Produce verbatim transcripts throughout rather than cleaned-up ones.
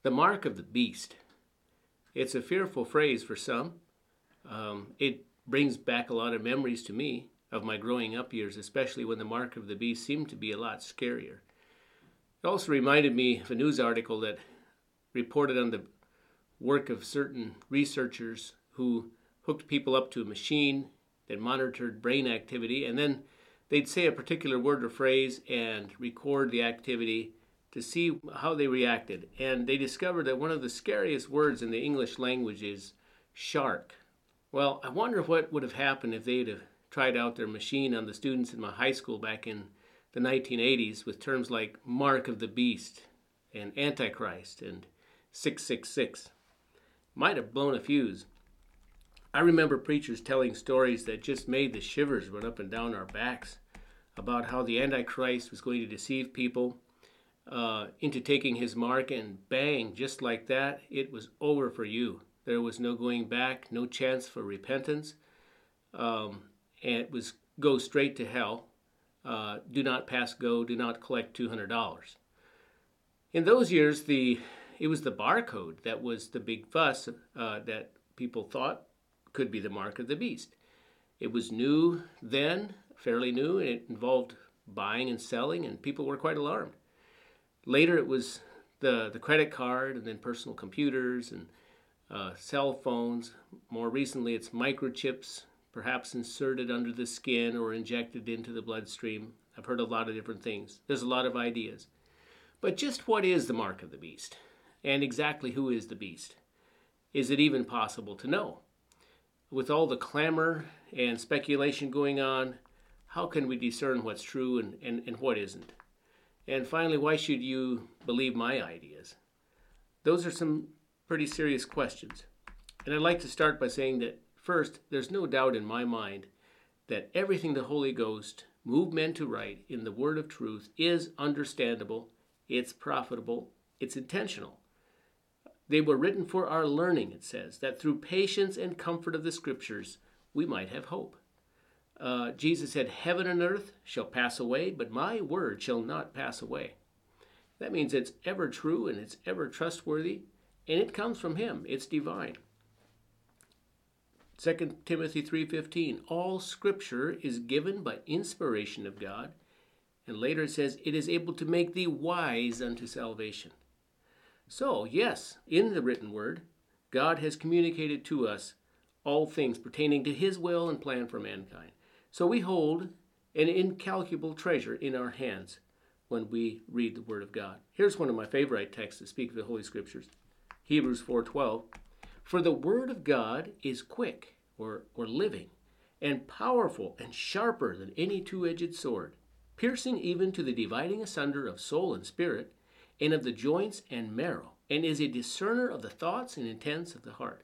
The mark of the beast. It's a fearful phrase for some. Um, it brings back a lot of memories to me of my growing up years, especially when the mark of the beast seemed to be a lot scarier. It also reminded me of a news article that reported on the work of certain researchers who hooked people up to a machine that monitored brain activity, and then they'd say a particular word or phrase and record the activity to see how they reacted. And they discovered that one of the scariest words in the English language is shark. Well, I wonder what would have happened if they'd have tried out their machine on the students in my high school back in the nineteen eighties with terms like mark of the beast and antichrist and six six six. Might have blown a fuse. I remember preachers telling stories that just made the shivers run up and down our backs about how the Antichrist was going to deceive people uh, into taking his mark, and bang, just like that, it was over for you. There was no going back, no chance for repentance, um, and it was go straight to hell. Uh, do not pass go, do not collect two hundred dollars. In those years, the it was the barcode that was the big fuss uh, that people thought could be the mark of the beast. It was new then, fairly new, and it involved buying and selling, and people were quite alarmed. Later it was the, the credit card, and then personal computers and uh, cell phones. More recently it's microchips, perhaps inserted under the skin or injected into the bloodstream. I've heard a lot of different things. There's a lot of ideas. But just what is the mark of the beast? And exactly who is the beast? Is it even possible to know? With all the clamor and speculation going on, how can we discern what's true and, and, and what isn't? And finally, why should you believe my ideas? Those are some pretty serious questions. And I'd like to start by saying that, first, there's no doubt in my mind that everything the Holy Ghost moved men to write in the Word of truth is understandable, it's profitable, it's intentional. They were written for our learning, it says, that through patience and comfort of the Scriptures, we might have hope. Uh, Jesus said, heaven and earth shall pass away, but my word shall not pass away. That means it's ever true and it's ever trustworthy, and it comes from him. It's divine. Second Timothy three fifteen, all Scripture is given by inspiration of God, and later it says, it is able to make thee wise unto salvation. So, yes, in the written word, God has communicated to us all things pertaining to his will and plan for mankind. So we hold an incalculable treasure in our hands when we read the Word of God. Here's one of my favorite texts that speak of the Holy Scriptures. Hebrews four twelve. For the Word of God is quick, or, or living, and powerful, and sharper than any two-edged sword, piercing even to the dividing asunder of soul and spirit, and of the joints and marrow, and is a discerner of the thoughts and intents of the heart.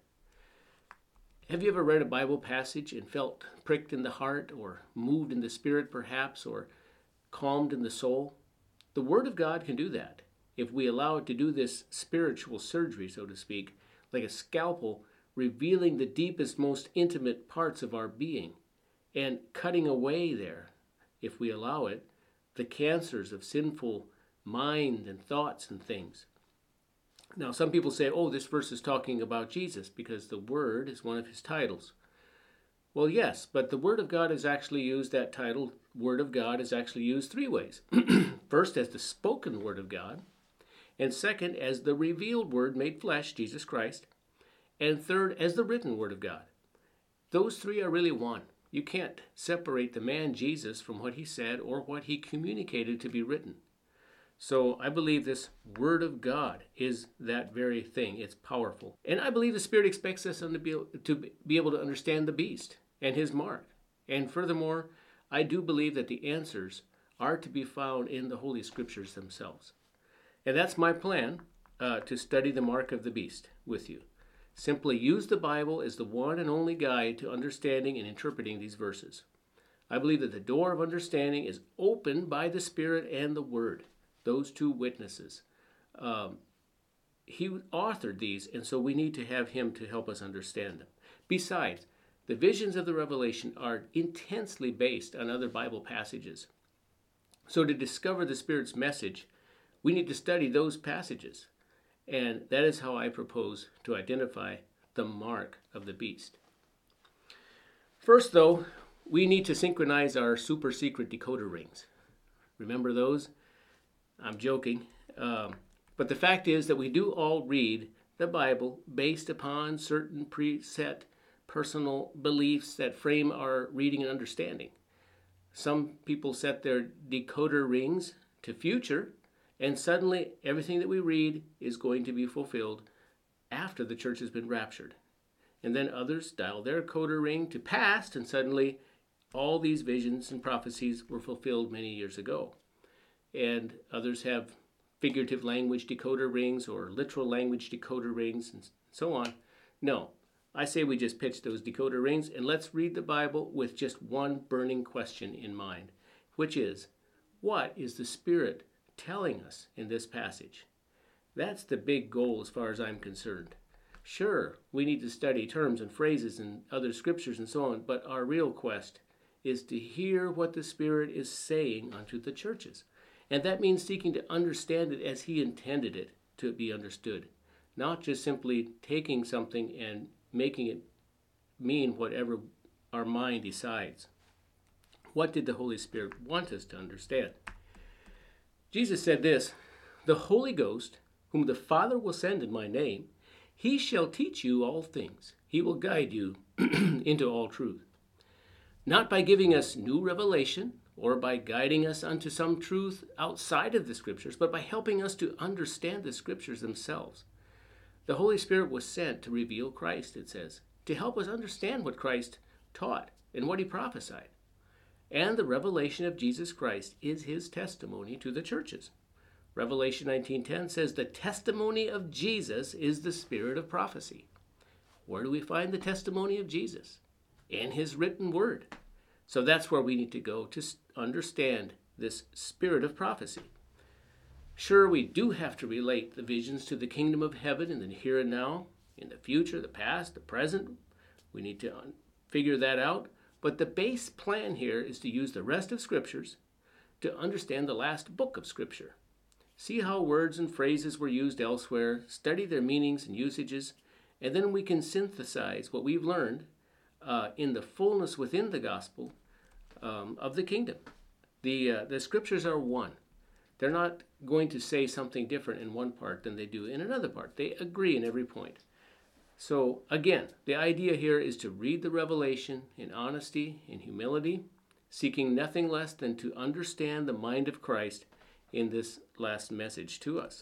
Have you ever read a Bible passage and felt pricked in the heart, or moved in the spirit perhaps, or calmed in the soul? The Word of God can do that if we allow it to do this spiritual surgery, so to speak, like a scalpel revealing the deepest, most intimate parts of our being and cutting away there, if we allow it, the cancers of sinful mind and thoughts and things. Now, some people say, oh, this verse is talking about Jesus because the Word is one of his titles. Well, yes, but the Word of God is actually used, that title, Word of God, is actually used three ways. First, as the spoken Word of God, and second, as the revealed Word made flesh, Jesus Christ, and third, as the written Word of God. Those three are really one. You can't separate the man Jesus from what he said or what he communicated to be written. So I believe this Word of God is that very thing. It's powerful. And I believe the Spirit expects us to be, to be able to understand the beast and his mark. And furthermore, I do believe that the answers are to be found in the Holy Scriptures themselves. And that's my plan, uh, to study the mark of the beast with you. Simply use the Bible as the one and only guide to understanding and interpreting these verses. I believe that the door of understanding is opened by the Spirit and the Word. Those two witnesses. Um, he authored these, and so we need to have him to help us understand them. Besides, the visions of the Revelation are intensely based on other Bible passages. So to discover the Spirit's message, we need to study those passages. And that is how I propose to identify the mark of the beast. First, though, we need to synchronize our super secret decoder rings. Remember those? I'm joking. Um, but the fact is that we do all read the Bible based upon certain preset personal beliefs that frame our reading and understanding. Some people set their decoder rings to future, and suddenly everything that we read is going to be fulfilled after the church has been raptured. And then others dial their decoder ring to past, and suddenly all these visions and prophecies were fulfilled many years ago. And others have figurative language decoder rings or literal language decoder rings and so on. No, I say we just pitch those decoder rings and let's read the Bible with just one burning question in mind, which is, what is the Spirit telling us in this passage? That's the big goal as far as I'm concerned. Sure, we need to study terms and phrases and other scriptures and so on, but our real quest is to hear what the Spirit is saying unto the churches. And that means seeking to understand it as He intended it to be understood, not just simply taking something and making it mean whatever our mind decides. What did the Holy Spirit want us to understand? Jesus said this, "The Holy Ghost, whom the Father will send in my name, He shall teach you all things. He will guide you into all truth." Not by giving us new revelation or by guiding us unto some truth outside of the Scriptures, but by helping us to understand the Scriptures themselves. The Holy Spirit was sent to reveal Christ, it says, to help us understand what Christ taught and what He prophesied. And the revelation of Jesus Christ is His testimony to the churches. Revelation nineteen ten says, "The testimony of Jesus is the spirit of prophecy." Where do we find the testimony of Jesus? In His written word. So that's where we need to go to understand this spirit of prophecy. Sure, we do have to relate the visions to the kingdom of heaven in the here and now, in the future, the past, the present. We need to figure that out. But the base plan here is to use the rest of Scriptures to understand the last book of Scripture. See how words and phrases were used elsewhere, study their meanings and usages, and then we can synthesize what we've learned uh, in the fullness within the gospel um, of the kingdom. The, uh, the Scriptures are one. They're not going to say something different in one part than they do in another part. They agree in every point. So again, the idea here is to read the revelation in honesty, in humility, seeking nothing less than to understand the mind of Christ in this last message to us.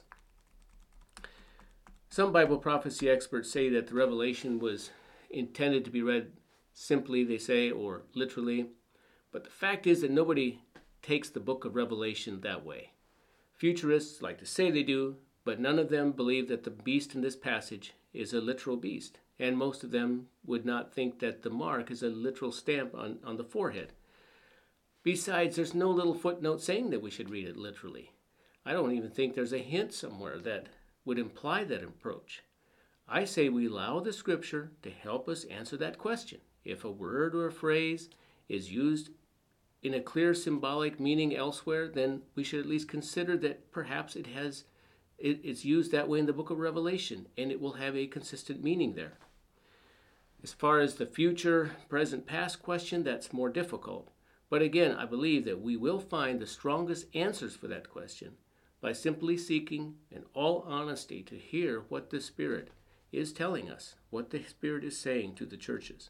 Some Bible prophecy experts say that the revelation was intended to be read simply, they say, or literally. But the fact is that nobody takes the book of Revelation that way. Futurists like to say they do, but none of them believe that the beast in this passage is a literal beast. And most of them would not think that the mark is a literal stamp on, on the forehead. Besides, there's no little footnote saying that we should read it literally. I don't even think there's a hint somewhere that would imply that approach. I say we allow the Scripture to help us answer that question. If a word or a phrase is used in a clear symbolic meaning elsewhere, then we should at least consider that perhaps it has it, it's used that way in the book of Revelation, and it will have a consistent meaning there. As far as the future, present, past question, that's more difficult. But again, I believe that we will find the strongest answers for that question by simply seeking, in all honesty, to hear what the Spirit is telling us, what the Spirit is saying to the churches.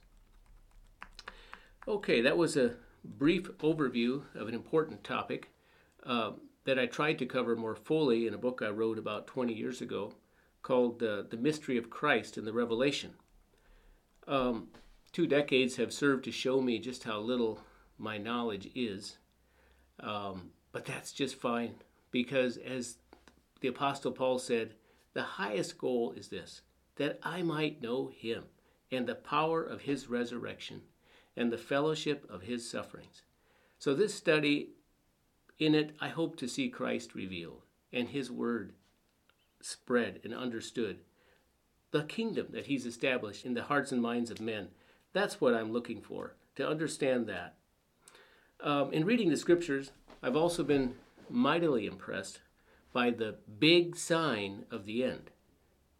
Okay, that was a brief overview of an important topic uh, that I tried to cover more fully in a book I wrote about twenty years ago called uh, The Mystery of Christ in the Revelation. Um, two decades have served to show me just how little my knowledge is, um, but that's just fine, because as the Apostle Paul said, the highest goal is this, that I might know Him and the power of His resurrection and the fellowship of His sufferings. So this study, in it, I hope to see Christ revealed and His word spread and understood. The kingdom that He's established in the hearts and minds of men, that's what I'm looking for, to understand that. Um, in reading the Scriptures, I've also been mightily impressed by the big sign of the end.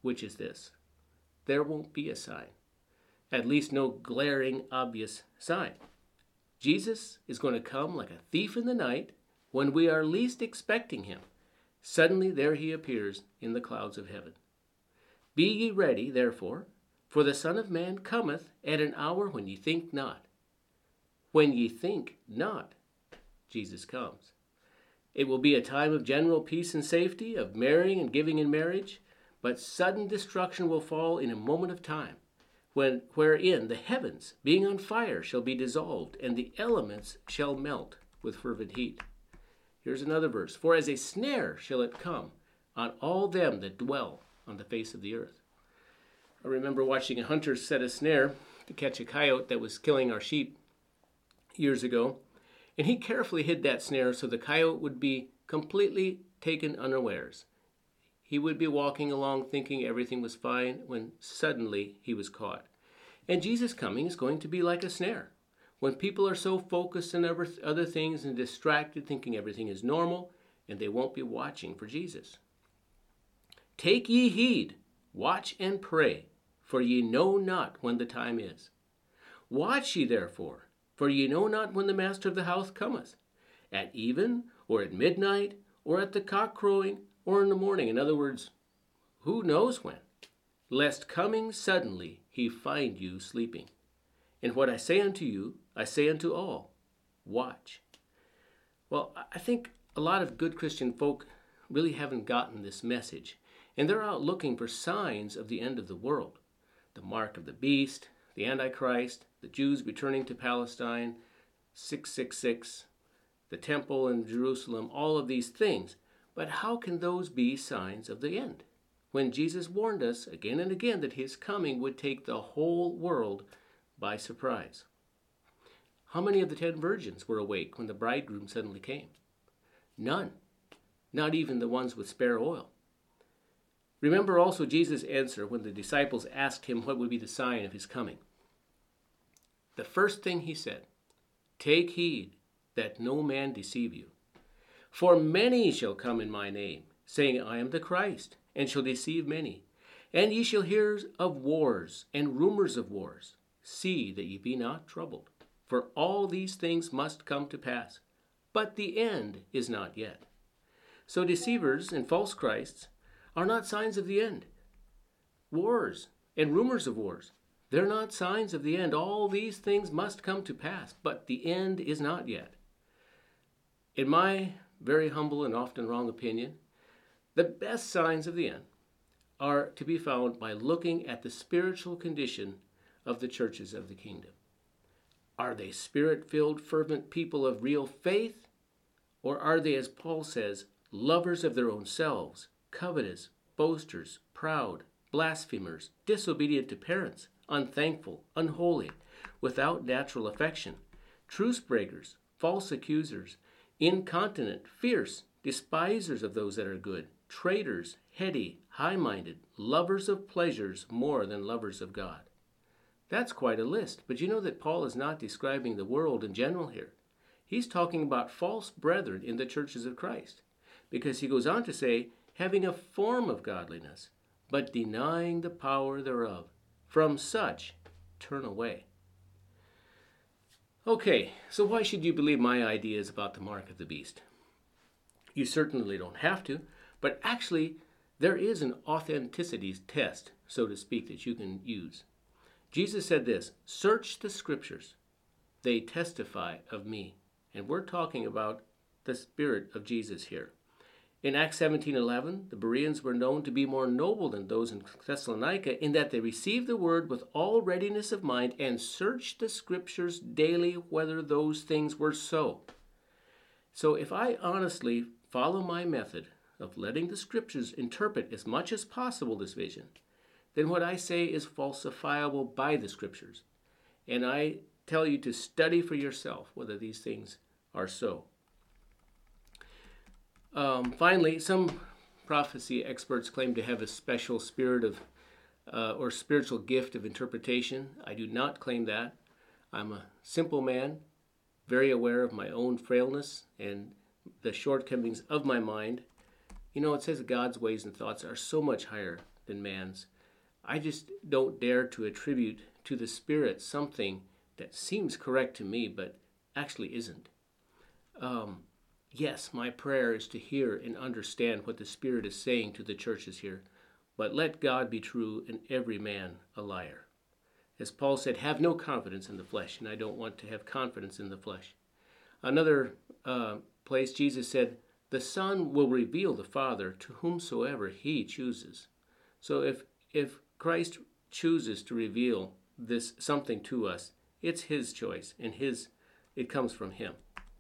which is this: there won't be a sign, at least no glaring, obvious sign. Jesus is going to come like a thief in the night when we are least expecting him. Suddenly there he appears in the clouds of heaven. Be ye ready, therefore, for the Son of Man cometh at an hour when ye think not. When ye think not, Jesus comes. It will be a time of general peace and safety, of marrying and giving in marriage, but sudden destruction will fall in a moment of time, when wherein the heavens, being on fire, shall be dissolved, and the elements shall melt with fervent heat. Here's another verse. For as a snare shall it come on all them that dwell on the face of the earth. I remember watching a hunter set a snare to catch a coyote that was killing our sheep years ago, and he carefully hid that snare so the coyote would be completely taken unawares. He would be walking along thinking everything was fine when suddenly he was caught. And Jesus' coming is going to be like a snare. When people are so focused on other things and distracted, thinking everything is normal, and they won't be watching for Jesus. Take ye heed, watch and pray, for ye know not when the time is. Watch ye therefore, for ye know not when the master of the house cometh, at even, or at midnight, or at the cock crowing, or in the morning. In other words, who knows when? Lest coming suddenly he find you sleeping. And what I say unto you, I say unto all, watch. Well, I think a lot of good Christian folk really haven't gotten this message, and they're out looking for signs of the end of the world. The mark of the beast, the Antichrist, the Jews returning to Palestine, six six six, the temple in Jerusalem, all of these things. But how can those be signs of the end, when Jesus warned us again and again that his coming would take the whole world by surprise? How many of the ten virgins were awake when the bridegroom suddenly came? None, not even the ones with spare oil. Remember also Jesus' answer when the disciples asked him what would be the sign of his coming. The first thing he said, take heed that no man deceive you. For many shall come in my name, saying, I am the Christ, and shall deceive many. And ye shall hear of wars and rumors of wars. See that ye be not troubled, for all these things must come to pass. But the end is not yet. So deceivers and false Christs are not signs of the end. Wars and rumors of wars, they're not signs of the end. All these things must come to pass, but the end is not yet. In my very humble and often wrong opinion, the best signs of the end are to be found by looking at the spiritual condition of the churches of the kingdom. Are they spirit-filled, fervent people of real faith? Or are they, as Paul says, lovers of their own selves, covetous, boasters, proud, blasphemers, disobedient to parents, unthankful, unholy, without natural affection, truce breakers, false accusers, incontinent, fierce, despisers of those that are good, traitors, heady, high-minded, lovers of pleasures more than lovers of God? That's quite a list, but you know that Paul is not describing the world in general here. He's talking about false brethren in the churches of Christ, because he goes on to say, having a form of godliness, but denying the power thereof. From such, turn away. Okay, so why should you believe my ideas about the mark of the beast? You certainly don't have to, but actually there is an authenticity test, so to speak, that you can use. Jesus said this, search the scriptures, they testify of me. And we're talking about the Spirit of Jesus here. In Acts seventeen eleven, the Bereans were known to be more noble than those in Thessalonica in that they received the word with all readiness of mind and searched the scriptures daily whether those things were so. So if I honestly follow my method of letting the scriptures interpret as much as possible this vision, then what I say is falsifiable by the scriptures. And I tell you to study for yourself whether these things are so. Um, finally, some prophecy experts claim to have a special spirit of uh, or spiritual gift of interpretation. I do not claim that. I'm a simple man, very aware of my own frailness and the shortcomings of my mind. You know, it says God's ways and thoughts are so much higher than man's. I just don't dare to attribute to the Spirit something that seems correct to me, but actually isn't. Um, yes, my prayer is to hear and understand what the Spirit is saying to the churches here, but let God be true and every man a liar. As Paul said, have no confidence in the flesh, and I don't want to have confidence in the flesh. Another uh, place, Jesus said, the Son will reveal the Father to whomsoever he chooses. So if if Christ chooses to reveal this something to us, it's his choice, and his it comes from him.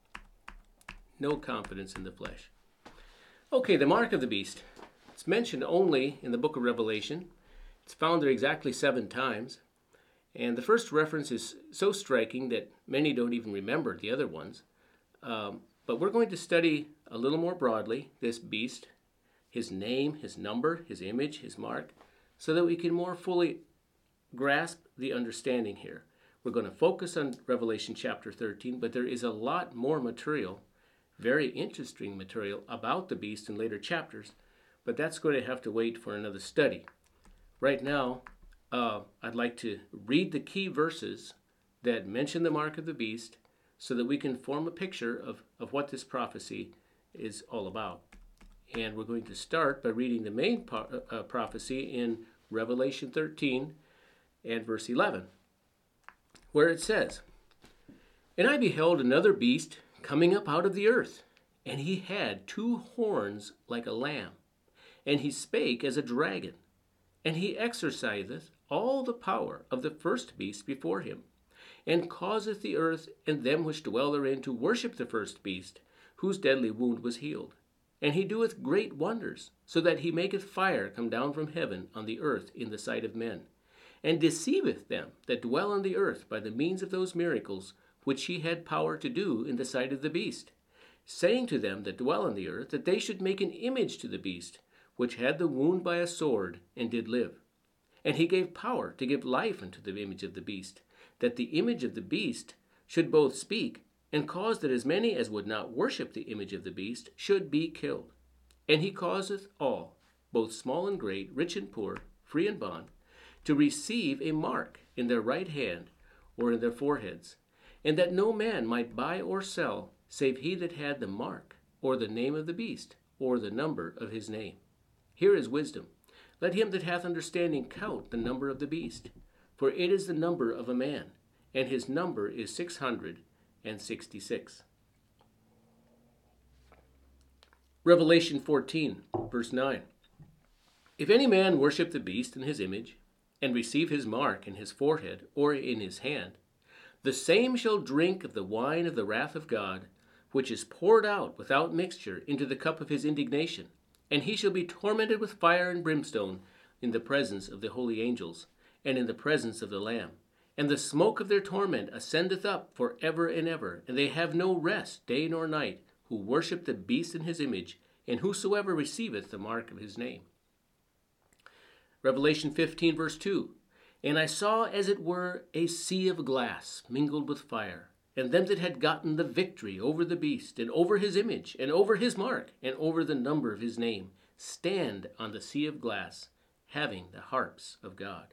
No confidence in the flesh. Okay, the mark of the beast. It's mentioned only in the book of Revelation. It's found there exactly seven times. And the first reference is so striking that many don't even remember the other ones. Um, but we're going to study a little more broadly this beast, his name, his number, his image, his mark, so that we can more fully grasp the understanding here. We're going to focus on Revelation chapter thirteen, but there is a lot more material, very interesting material about the beast in later chapters, but that's going to have to wait for another study. Right now, uh, I'd like to read the key verses that mention the mark of the beast so that we can form a picture of, of what this prophecy is all about. And we're going to start by reading the main po- uh, prophecy in Revelation thirteen and verse eleven, where it says, And I beheld another beast coming up out of the earth, and he had two horns like a lamb, and he spake as a dragon, and he exerciseth all the power of the first beast before him, and causeth the earth and them which dwell therein to worship the first beast, whose deadly wound was healed. And he doeth great wonders, so that he maketh fire come down from heaven on the earth in the sight of men, and deceiveth them that dwell on the earth by the means of those miracles which he had power to do in the sight of the beast, saying to them that dwell on the earth that they should make an image to the beast, which had the wound by a sword, and did live. And he gave power to give life unto the image of the beast, that the image of the beast should both speak, and cause that as many as would not worship the image of the beast should be killed. And he causeth all, both small and great, rich and poor, free and bond, to receive a mark in their right hand or in their foreheads, and that no man might buy or sell, save he that had the mark, or the name of the beast, or the number of his name. Here is wisdom. Let him that hath understanding count the number of the beast, for it is the number of a man, and his number is six hundred and sixty-six. Revelation fourteen, verse nine. If any man worship the beast in his image, and receive his mark in his forehead or in his hand, the same shall drink of the wine of the wrath of God, which is poured out without mixture into the cup of his indignation, and he shall be tormented with fire and brimstone in the presence of the holy angels, and in the presence of the Lamb. And the smoke of their torment ascendeth up for ever and ever, and they have no rest day nor night, who worship the beast in his image, and whosoever receiveth the mark of his name. Revelation fifteen, verse two. And I saw as it were a sea of glass mingled with fire, and them that had gotten the victory over the beast, and over his image, and over his mark, and over the number of his name, stand on the sea of glass, having the harps of God.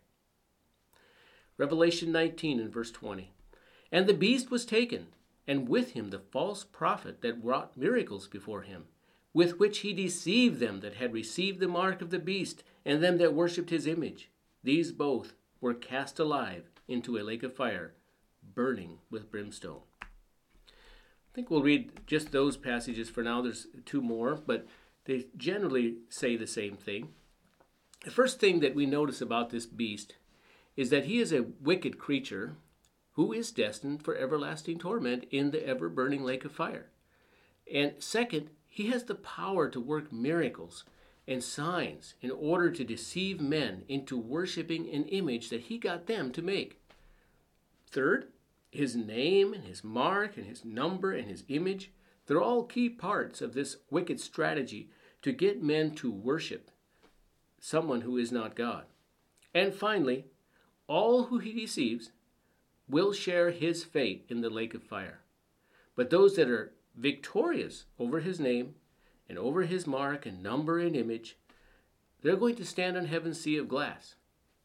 Revelation nineteen and verse twenty. And the beast was taken, and with him the false prophet that wrought miracles before him, with which he deceived them that had received the mark of the beast, and them that worshipped his image. These both were cast alive into a lake of fire, burning with brimstone. I think we'll read just those passages for now. There's two more, but they generally say the same thing. The first thing that we notice about this beast is that he is a wicked creature who is destined for everlasting torment in the ever-burning lake of fire. And second, he has the power to work miracles and signs in order to deceive men into worshiping an image that he got them to make. Third, his name and his mark and his number and his image, they're all key parts of this wicked strategy to get men to worship someone who is not God. And finally, all who he deceives will share his fate in the lake of fire. But those that are victorious over his name and over his mark and number and image, They're going to stand on heaven's sea of glass.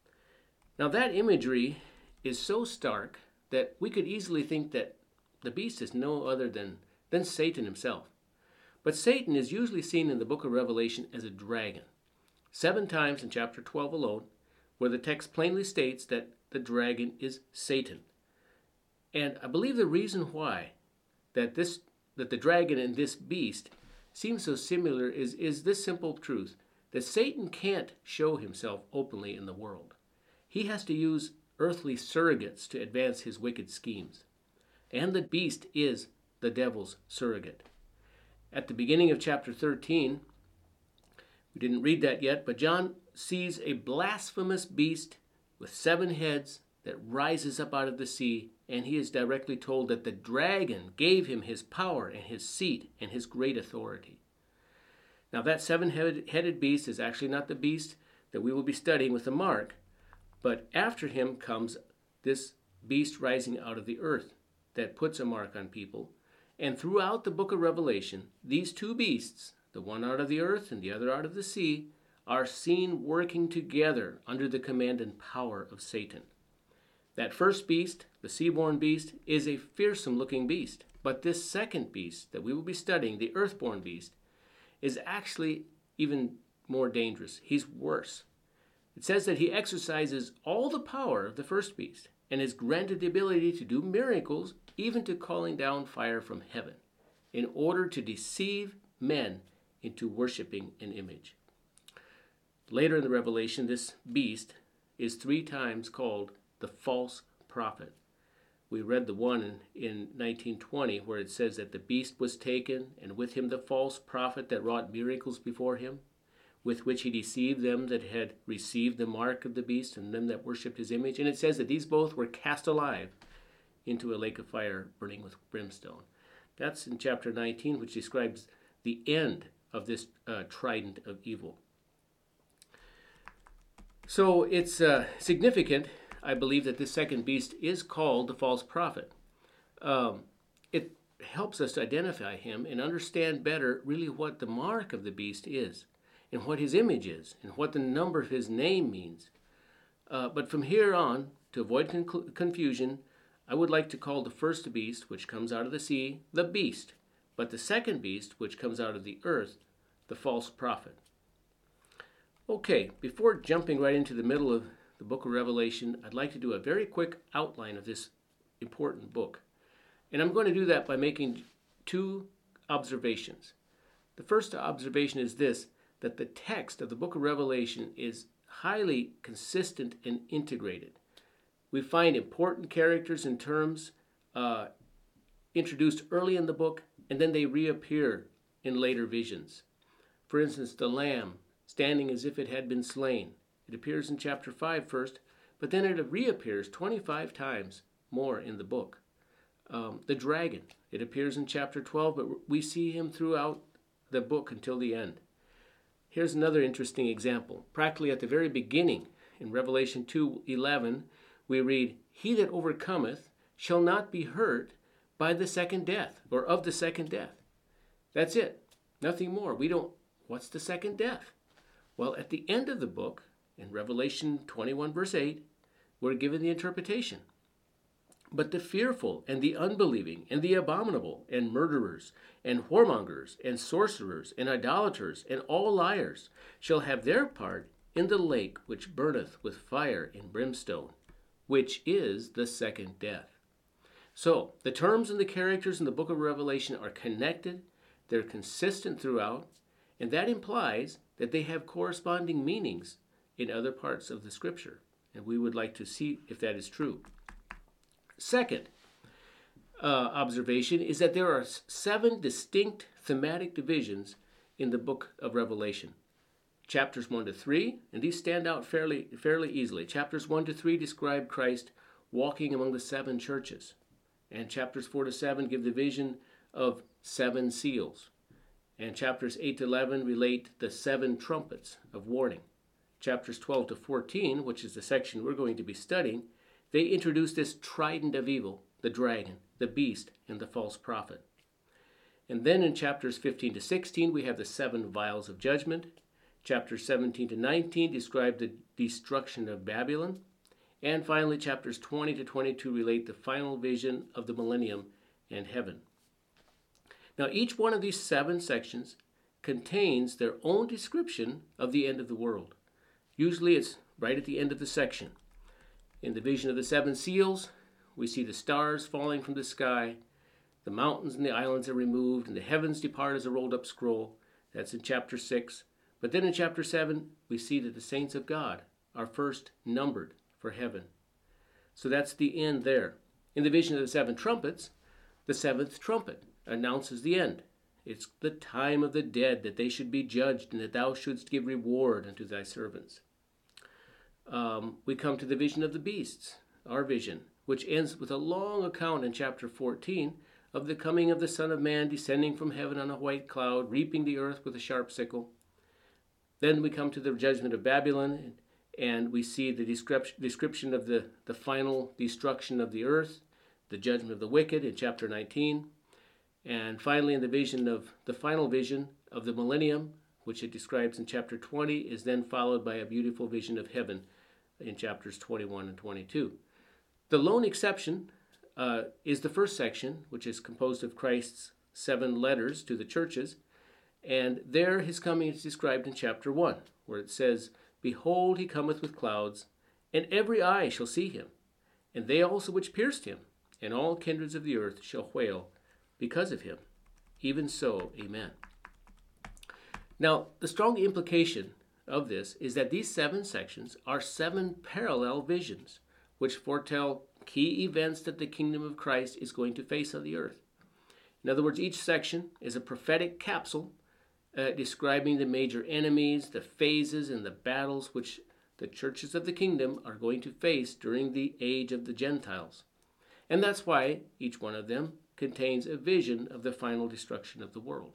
Now that imagery is so stark that we could easily think that the beast is no other than, than Satan himself. But Satan is usually seen in the book of Revelation as a dragon. Seven times in chapter twelve alone, where the text plainly states that the dragon is Satan. And I believe the reason why that this that the dragon and this beast seem so similar is, is this simple truth, that Satan can't show himself openly in the world. He has to use earthly surrogates to advance his wicked schemes. And the beast is the devil's surrogate. At the beginning of chapter thirteen, we didn't read that yet, but John sees a blasphemous beast with seven heads that rises up out of the sea, and he is directly told that the dragon gave him his power and his seat and his great authority. Now that seven-headed beast is actually not the beast that we will be studying with the mark, but after him comes this beast rising out of the earth that puts a mark on people. And throughout the book of Revelation, these two beasts, the one out of the earth and the other out of the sea, are seen working together under the command and power of Satan. That first beast, the sea-born beast, is a fearsome-looking beast. But this second beast that we will be studying, the earth-born beast, is actually even more dangerous. He's worse. It says that he exercises all the power of the first beast and is granted the ability to do miracles, even to calling down fire from heaven, in order to deceive men into worshiping an image. Later in the Revelation, this beast is three times called the false prophet. We read the one in, in nineteen twenty where it says that the beast was taken, and with him the false prophet that wrought miracles before him, with which he deceived them that had received the mark of the beast and them that worshipped his image. And it says that these both were cast alive into a lake of fire burning with brimstone. That's in chapter nineteen, which describes the end of this uh, trident of evil. So it's uh, significant, I believe, that this second beast is called the false prophet. Um, it helps us to identify him and understand better really what the mark of the beast is, and what his image is, and what the number of his name means. Uh, but from here on, to avoid con- confusion, I would like to call the first beast, which comes out of the sea, the beast, but the second beast, which comes out of the earth, the false prophet. Okay, before jumping right into the middle of the book of Revelation, I'd like to do a very quick outline of this important book. And I'm going to do that by making two observations. The first observation is this, that the text of the book of Revelation is highly consistent and integrated. We find important characters and terms uh, introduced early in the book, and then they reappear in later visions. For instance, the Lamb standing as if it had been slain. It appears in chapter five first, but then it reappears twenty-five times more in the book. Um, the dragon, it appears in chapter twelve, but we see him throughout the book until the end. Here's another interesting example. Practically at the very beginning, in Revelation two eleven, we read, "He that overcometh shall not be hurt by the second death," or of the second death. That's it. Nothing more. We don't, what's the second death? Well, at the end of the book, in Revelation twenty-one verse eight, we're given the interpretation. "But the fearful and the unbelieving and the abominable and murderers and whoremongers and sorcerers and idolaters and all liars shall have their part in the lake which burneth with fire and brimstone, which is the second death." So, the terms and the characters in the book of Revelation are connected, they're consistent throughout, and that implies that they have corresponding meanings in other parts of the scripture. And we would like to see if that is true. Second uh, observation is that there are seven distinct thematic divisions in the book of Revelation. Chapters one to three, and these stand out fairly, fairly easily. Chapters one to three describe Christ walking among the seven churches. And chapters four to seven give the vision of seven seals. And chapters eight to eleven relate the seven trumpets of warning. Chapters twelve to fourteen, which is the section we're going to be studying, they introduce this trident of evil, the dragon, the beast, and the false prophet. And then in chapters fifteen to sixteen, we have the seven vials of judgment. Chapters seventeen to nineteen describe the destruction of Babylon. And finally, chapters twenty to twenty-two relate the final vision of the millennium and heaven. Now, each one of these seven sections contains their own description of the end of the world. Usually it's right at the end of the section. In the vision of the seven seals, we see the stars falling from the sky, the mountains and the islands are removed, and the heavens depart as a rolled up scroll. That's in chapter six. But then in chapter seven, we see that the saints of God are first numbered for heaven. So that's the end there. In the vision of the seven trumpets, the seventh trumpet announces the end. It's the time of the dead, that they should be judged, and that thou shouldst give reward unto thy servants. Um, we come to the vision of the beasts, our vision, which ends with a long account in chapter fourteen of the coming of the Son of Man descending from heaven on a white cloud, reaping the earth with a sharp sickle. Then we come to the judgment of Babylon, and we see the description of the, the final destruction of the earth, the judgment of the wicked in chapter nineteen. And finally, in the vision of the final vision of the millennium, which it describes in chapter twenty, is then followed by a beautiful vision of heaven in chapters twenty-one and twenty-two. The lone exception uh, is the first section, which is composed of Christ's seven letters to the churches. And there his coming is described in chapter one, where it says, Behold, he cometh with clouds, and every eye shall see him, and they also which pierced him, and all kindreds of the earth shall wail because of him. Even so, amen. Now, the strong implication of this is that these seven sections are seven parallel visions, which foretell key events that the kingdom of Christ is going to face on the earth. In other words, each section is a prophetic capsule uh, describing the major enemies, the phases, and the battles which the churches of the kingdom are going to face during the age of the Gentiles. And that's why each one of them contains a vision of the final destruction of the world.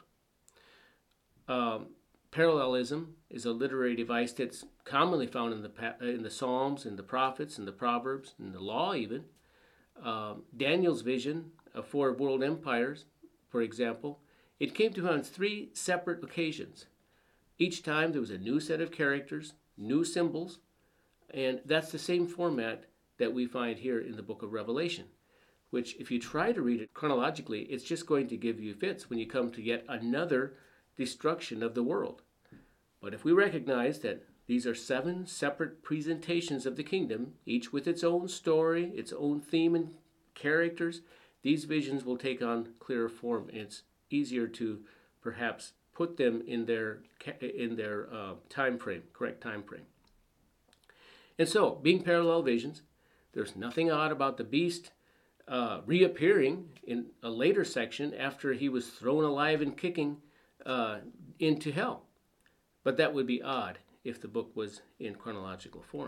Um, parallelism is a literary device that's commonly found in the in the Psalms, in the prophets, in the Proverbs, in the law even. Um, Daniel's vision of four world empires, for example, it came to him on three separate occasions. Each time there was a new set of characters, new symbols, and that's the same format that we find here in the book of Revelation, which if you try to read it chronologically, it's just going to give you fits when you come to yet another destruction of the world. But if we recognize that these are seven separate presentations of the kingdom, each with its own story, its own theme and characters, these visions will take on clearer form, and it's easier to perhaps put them in their in their uh, time frame, correct time frame. And so, being parallel visions, there's nothing odd about the beast uh, reappearing in a later section after he was thrown alive and kicking uh, into hell. But that would be odd if the book was in chronological form.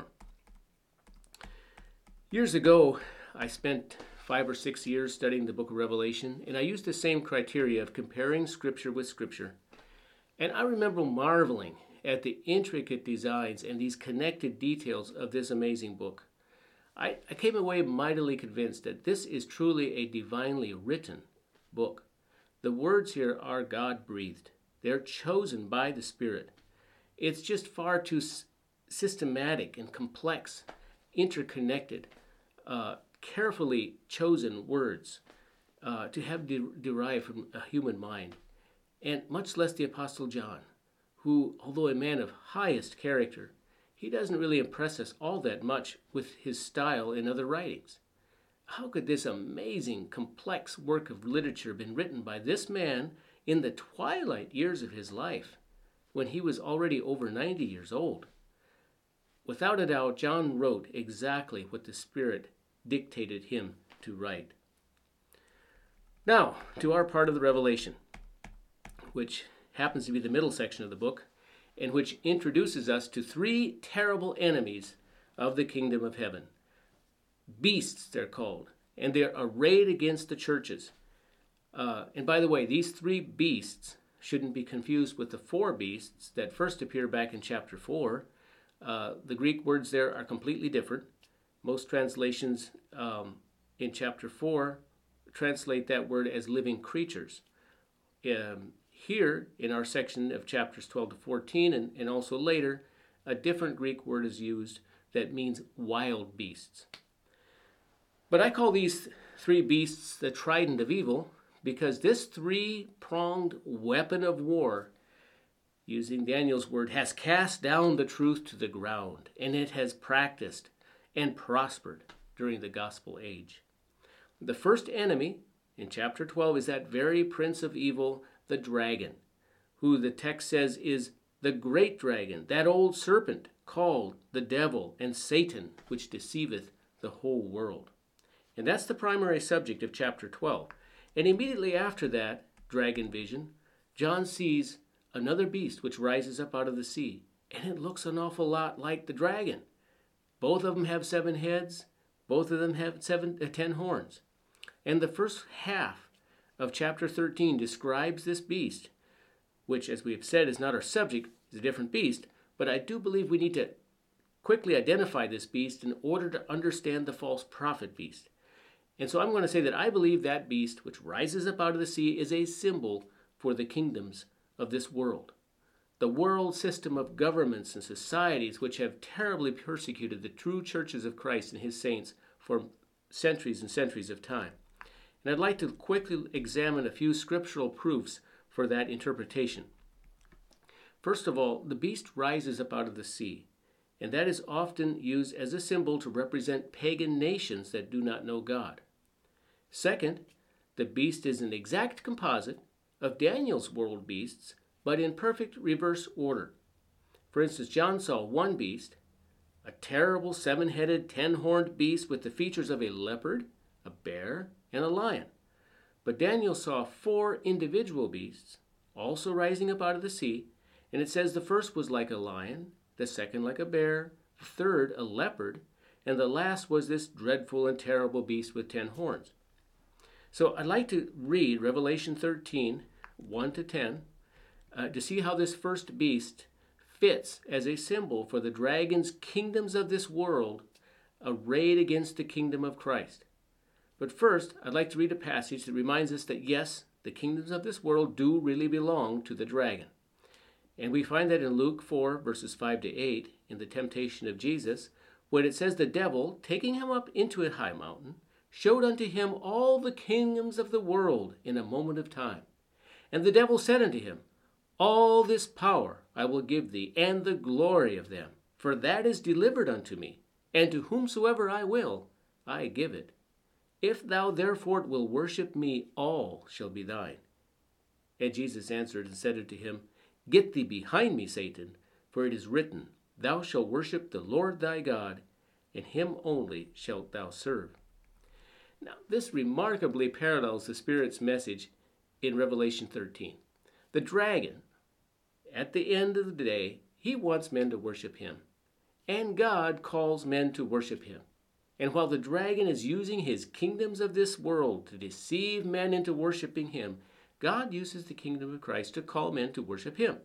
Years ago, I spent five or six years studying the book of Revelation, and I used the same criteria of comparing Scripture with Scripture. And I remember marveling at the intricate designs and these connected details of this amazing book. I, I came away mightily convinced that this is truly a divinely written book. The words here are God-breathed. They're chosen by the Spirit. It's just far too s- systematic and complex, interconnected, uh, carefully chosen words uh, to have de- derived from a human mind, and much less the Apostle John, who, although a man of highest character, he doesn't really impress us all that much with his style in other writings. How could this amazing, complex work of literature have been written by this man in the twilight years of his life, when he was already over ninety years old? Without a doubt, John wrote exactly what the Spirit dictated him to write. Now, to our part of the Revelation, which happens to be the middle section of the book, and which introduces us to three terrible enemies of the kingdom of heaven. Beasts, they're called, and they're arrayed against the churches. Uh, and by the way, these three beasts shouldn't be confused with the four beasts that first appear back in chapter four. Uh, the Greek words there are completely different. Most translations um, in chapter four translate that word as living creatures. Um, Here, in our section of chapters twelve to fourteen, and, and also later, a different Greek word is used that means wild beasts. But I call these three beasts the trident of evil because this three-pronged weapon of war, using Daniel's word, has cast down the truth to the ground, and it has practiced and prospered during the gospel age. The first enemy in chapter twelve is that very prince of evil, the dragon, who the text says is the great dragon, that old serpent called the devil and Satan, which deceiveth the whole world. And that's the primary subject of chapter twelve. And immediately after that dragon vision, John sees another beast which rises up out of the sea. And it looks an awful lot like the dragon. Both of them have seven heads. Both of them have seven, uh, ten horns. And the first half of chapter thirteen describes this beast, which, as we have said, is not our subject, is a different beast. But I do believe we need to quickly identify this beast in order to understand the false prophet beast. And so I'm going to say that I believe that beast, which rises up out of the sea, is a symbol for the kingdoms of this world. The world system of governments and societies which have terribly persecuted the true churches of Christ and his saints for centuries and centuries of time. And I'd like to quickly examine a few scriptural proofs for that interpretation. First of all, the beast rises up out of the sea, and that is often used as a symbol to represent pagan nations that do not know God. Second, the beast is an exact composite of Daniel's world beasts, but in perfect reverse order. For instance, John saw one beast, a terrible seven-headed, ten-horned beast with the features of a leopard, a bear, and a lion. But Daniel saw four individual beasts, also rising up out of the sea, and it says the first was like a lion, the second like a bear, the third a leopard, and the last was this dreadful and terrible beast with ten horns. So I'd like to read Revelation thirteen, one to ten, uh, to see how this first beast fits as a symbol for the dragon's kingdoms of this world arrayed against the kingdom of Christ. But first, I'd like to read a passage that reminds us that yes, the kingdoms of this world do really belong to the dragon. And we find that in Luke four, verses five to eight, in the temptation of Jesus, when it says the devil, taking him up into a high mountain, showed unto him all the kingdoms of the world in a moment of time. And the devil said unto him, all this power I will give thee, and the glory of them, for that is delivered unto me, and to whomsoever I will, I give it. If thou therefore wilt worship me, all shall be thine. And Jesus answered and said unto him, get thee behind me, Satan, for it is written, thou shalt worship the Lord thy God, and him only shalt thou serve. Now, this remarkably parallels the Spirit's message in Revelation thirteen. The dragon, at the end of the day, he wants men to worship him. And God calls men to worship him. And while the dragon is using his kingdoms of this world to deceive men into worshiping him, God uses the kingdom of Christ to call men to worship him.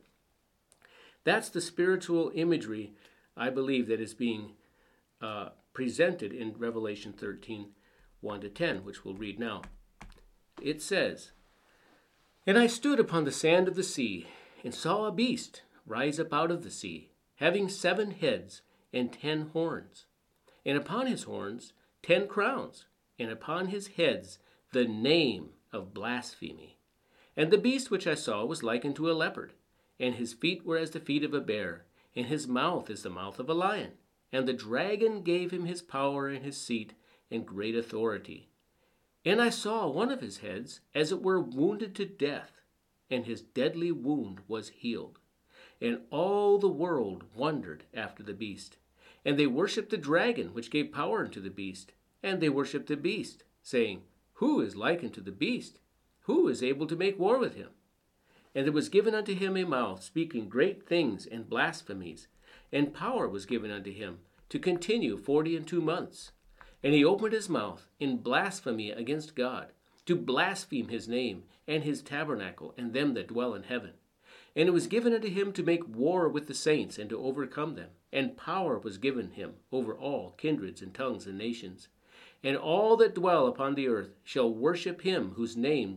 That's the spiritual imagery, I believe, that is being uh, presented in Revelation thirteen, one to ten, which we'll read now. It says, and I stood upon the sand of the sea, and saw a beast rise up out of the sea, having seven heads and ten horns, and upon his horns ten crowns, and upon his heads the name of blasphemy. And the beast which I saw was like unto a leopard, and his feet were as the feet of a bear, and his mouth is the mouth of a lion. And the dragon gave him his power and his seat and great authority. And I saw one of his heads as it were wounded to death, and his deadly wound was healed. And all the world wondered after the beast. And they worshipped the dragon, which gave power unto the beast. And they worshipped the beast, saying, who is like unto the beast? Who is able to make war with him? And there was given unto him a mouth, speaking great things and blasphemies. And power was given unto him to continue forty and two months. And he opened his mouth in blasphemy against God, to blaspheme his name, and his tabernacle, and them that dwell in heaven. And it was given unto him to make war with the saints, and to overcome them. And power was given him over all kindreds and tongues and nations. And all that dwell upon the earth shall worship him whose names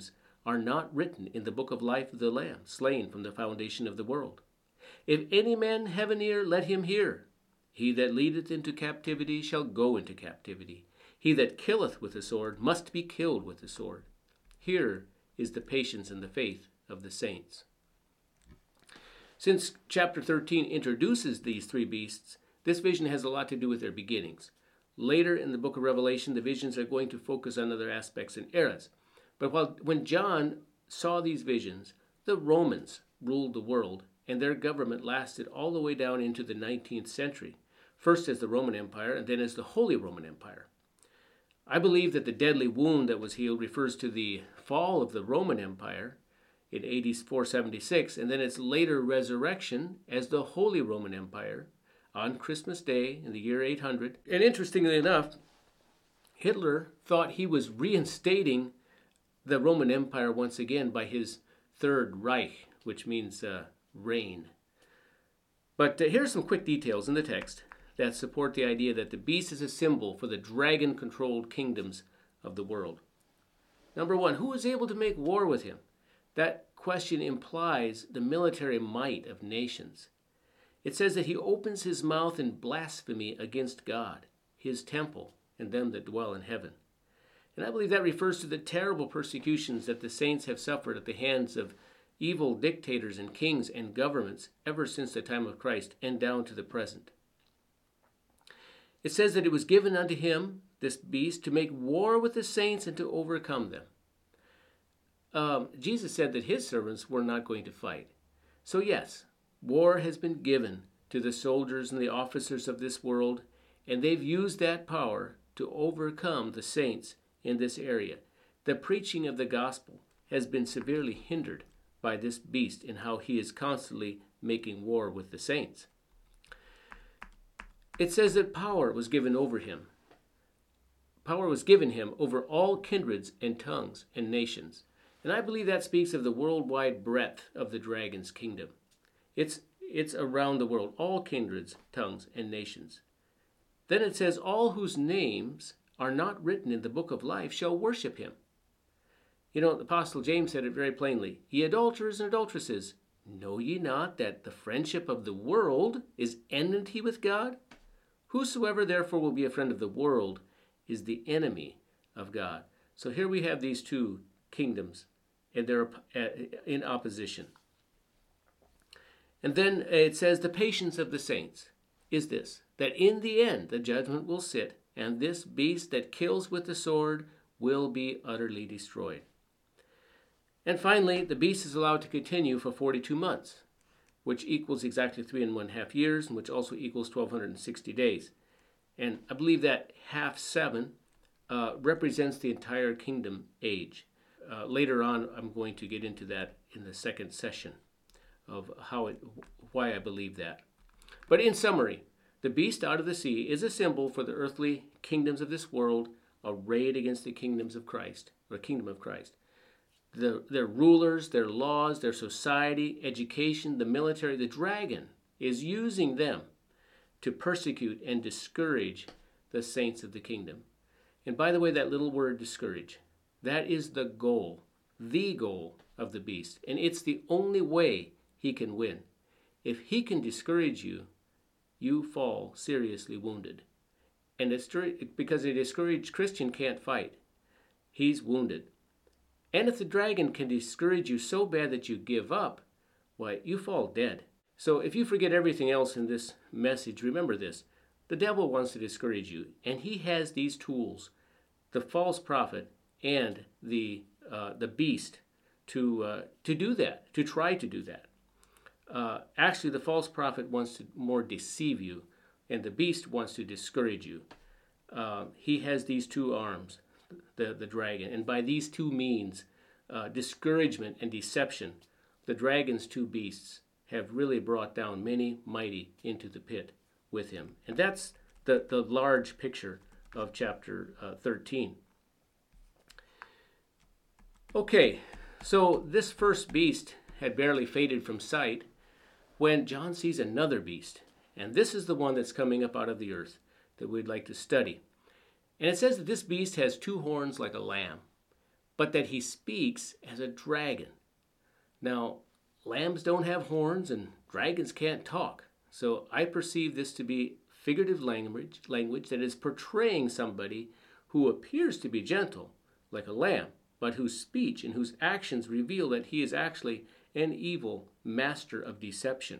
are not written in the book of life of the Lamb, slain from the foundation of the world. If any man have an ear, let him hear. He that leadeth into captivity shall go into captivity. He that killeth with the sword must be killed with the sword. Here is the patience and the faith of the saints. Since chapter thirteen introduces these three beasts, this vision has a lot to do with their beginnings. Later in the book of Revelation, the visions are going to focus on other aspects and eras. But while, when John saw these visions, the Romans ruled the world, and their government lasted all the way down into the nineteenth century, first as the Roman Empire and then as the Holy Roman Empire. I believe that the deadly wound that was healed refers to the fall of the Roman Empire in A D four seventy-six, and then its later resurrection as the Holy Roman Empire on Christmas Day in the year eight hundred. And interestingly enough, Hitler thought he was reinstating the Roman Empire once again by his Third Reich, which means uh, reign. But uh, here's some quick details in the text that support the idea that the beast is a symbol for the dragon-controlled kingdoms of the world. Number one, who is able to make war with him? That question implies the military might of nations. It says that he opens his mouth in blasphemy against God, his temple, and them that dwell in heaven. And I believe that refers to the terrible persecutions that the saints have suffered at the hands of evil dictators and kings and governments ever since the time of Christ and down to the present. It says that it was given unto him, this beast, to make war with the saints and to overcome them. Um, Jesus said that his servants were not going to fight. So yes, war has been given to the soldiers and the officers of this world, and they've used that power to overcome the saints in this area. The preaching of the gospel has been severely hindered by this beast in how he is constantly making war with the saints. It says that power was given over him. Power was given him over all kindreds and tongues and nations. And I believe that speaks of the worldwide breadth of the dragon's kingdom. It's, it's around the world, all kindreds, tongues, and nations. Then it says, all whose names are not written in the book of life shall worship him. You know, the Apostle James said it very plainly. Ye adulterers and adulteresses, know ye not that the friendship of the world is enmity with God? Whosoever therefore will be a friend of the world is the enemy of God. So here we have these two kingdoms, and they're in opposition. And then it says the patience of the saints is this, that in the end the judgment will sit, and this beast that kills with the sword will be utterly destroyed. And finally, the beast is allowed to continue for forty-two months, which equals exactly three and one half years, and which also equals twelve sixty days. And I believe that half seven uh, represents the entire kingdom age. Uh, later on, I'm going to get into that in the second session of how it, why I believe that. But in summary, the beast out of the sea is a symbol for the earthly kingdoms of this world arrayed against the kingdoms of Christ, or kingdom of Christ. The, their rulers, their laws, their society, education, the military, the dragon is using them to persecute and discourage the saints of the kingdom. And by the way, that little word discourage, that is the goal, the goal of the beast. And it's the only way he can win. If he can discourage you, you fall seriously wounded. And it's because a discouraged Christian can't fight. He's wounded. And if the dragon can discourage you so bad that you give up, why, you fall dead. So if you forget everything else in this message, remember this. The devil wants to discourage you, and he has these tools, the false prophet and the uh, the beast, to uh, to do that, to try to do that. Uh, actually, the false prophet wants to more deceive you, and the beast wants to discourage you. Uh, he has these two arms, the, the dragon, and by these two means, uh, discouragement and deception, the dragon's two beasts have really brought down many mighty into the pit with him. And that's the, the large picture of chapter uh, thirteen. Okay, so this first beast had barely faded from sight when John sees another beast. And this is the one that's coming up out of the earth that we'd like to study. And it says that this beast has two horns like a lamb, but that he speaks as a dragon. Now, lambs don't have horns and dragons can't talk. So I perceive this to be figurative language, language that is portraying somebody who appears to be gentle, like a lamb, but whose speech and whose actions reveal that he is actually an evil master of deception.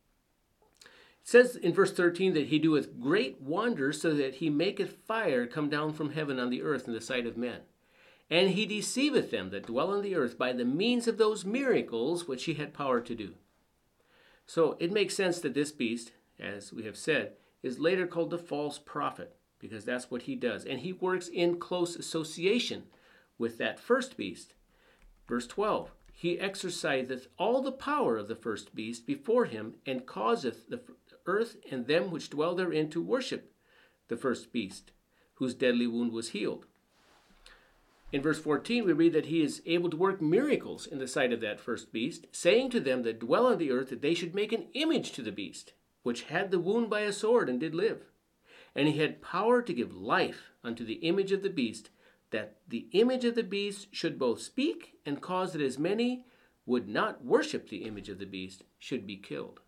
It says in verse thirteen that he doeth great wonders, so that he maketh fire come down from heaven on the earth in the sight of men. And he deceiveth them that dwell on the earth by the means of those miracles which he had power to do. So it makes sense that this beast, as we have said, is later called the false prophet, because that's what he does. And he works in close association with that first beast. Verse twelve, he exerciseth all the power of the first beast before him, and causeth the earth and them which dwell therein to worship the first beast, whose deadly wound was healed. In verse fourteen, we read that he is able to work miracles in the sight of that first beast, saying to them that dwell on the earth that they should make an image to the beast, which had the wound by a sword and did live. And he had power to give life unto the image of the beast, that the image of the beast should both speak and cause that as many would not worship the image of the beast should be killed.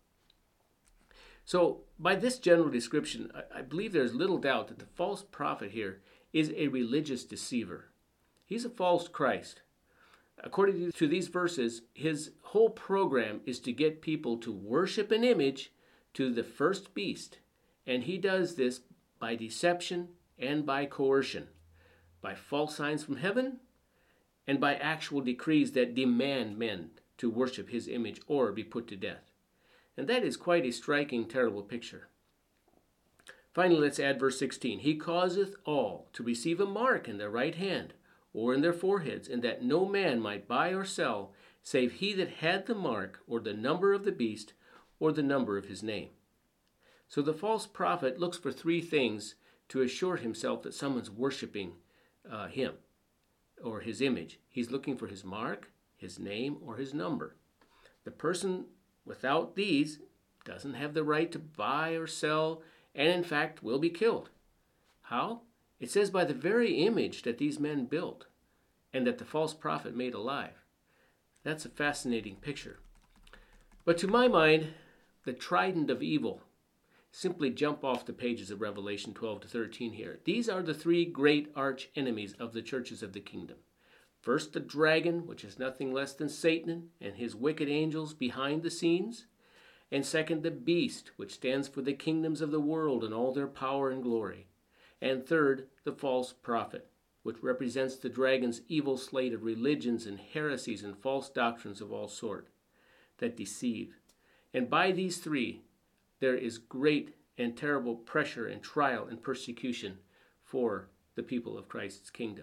So by this general description, I believe there's little doubt that the false prophet here is a religious deceiver. He's a false Christ. According to these verses, his whole program is to get people to worship an image to the first beast. And he does this by deception and by coercion, by false signs from heaven, and by actual decrees that demand men to worship his image or be put to death. And that is quite a striking, terrible picture. Finally, let's add verse sixteen. He causeth all to receive a mark in their right hand, or in their foreheads, and that no man might buy or sell, save he that had the mark, or the number of the beast, or the number of his name. So the false prophet looks for three things to assure himself that someone's worshiping uh, him, or his image. He's looking for his mark, his name, or his number. The person without these doesn't have the right to buy or sell, and in fact will be killed. How? It says by the very image that these men built and that the false prophet made alive. That's a fascinating picture. But to my mind, the trident of evil simply jump off the pages of Revelation twelve to thirteen here. These are the three great arch enemies of the churches of the kingdom. First, the dragon, which is nothing less than Satan and his wicked angels behind the scenes. And second, the beast, which stands for the kingdoms of the world and all their power and glory. And third, the false prophet, which represents the dragon's evil slate of religions and heresies and false doctrines of all sort that deceive. And by these three, there is great and terrible pressure and trial and persecution for the people of Christ's kingdom.